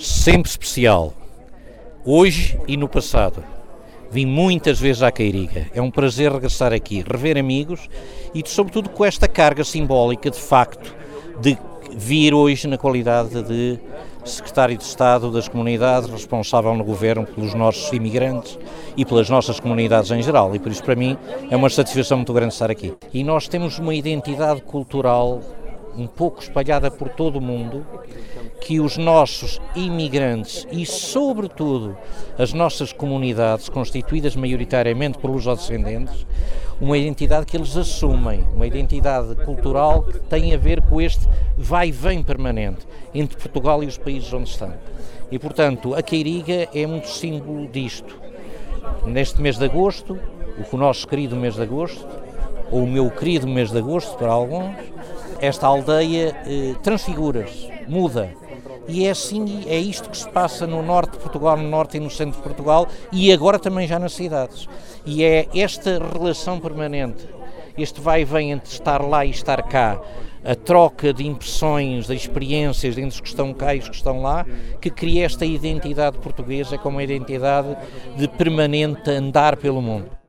sempre especial, hoje e no passado. Vim muitas vezes à Queiriga, é um prazer regressar aqui, rever amigos e sobretudo com esta carga simbólica de facto de vir hoje na qualidade de Secretário de Estado das Comunidades, responsável no Governo pelos nossos imigrantes e pelas nossas comunidades em geral, e por isso para mim é uma satisfação muito grande estar aqui. E nós temos uma identidade cultural um pouco espalhada por todo o mundo, que os nossos imigrantes e, sobretudo, as nossas comunidades, constituídas maioritariamente por lusodescendentes, uma identidade que eles assumem, uma identidade cultural que tem a ver com este vai e vem permanente entre Portugal e os países onde estão. E, portanto, a Queiriga é muito símbolo disto. Neste mês de agosto, o nosso querido mês de agosto, ou o meu querido mês de agosto para alguns, esta aldeia transfigura-se, muda. E é assim, é isto que se passa no norte de Portugal, no norte e no centro de Portugal e agora também já nas cidades. E é esta relação permanente, este vai e vem entre estar lá e estar cá, a troca de impressões, de experiências entre os que estão cá e os que estão lá, que cria esta identidade portuguesa como uma identidade de permanente andar pelo mundo.